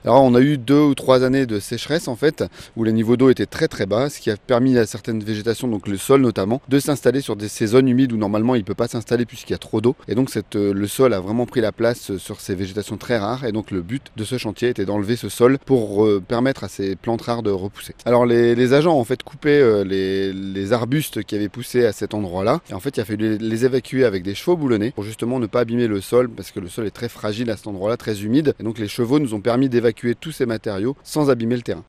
Alors on a eu 2 ou 3 années de sécheresse en fait, où les niveaux d'eau étaient très très bas, ce qui a permis à certaines végétations, donc le sol notamment, de s'installer sur ces zones humides où normalement il ne peut pas s'installer puisqu'il y a trop d'eau. Et donc le sol a vraiment pris la place sur ces végétations très rares. Et donc le but de ce chantier était d'enlever ce sol pour permettre à ces plantes rares de repousser. Alors les agents ont en fait coupé les arbustes qui avaient poussé à cet endroit-là. Et en fait il a fallu les évacuer avec des chevaux boulonnais pour justement ne pas abîmer le sol parce que le sol est très fragile à cet endroit-là, très humide. Et donc les chevaux nous ont permis d'évacuer tous ces matériaux sans abîmer le terrain.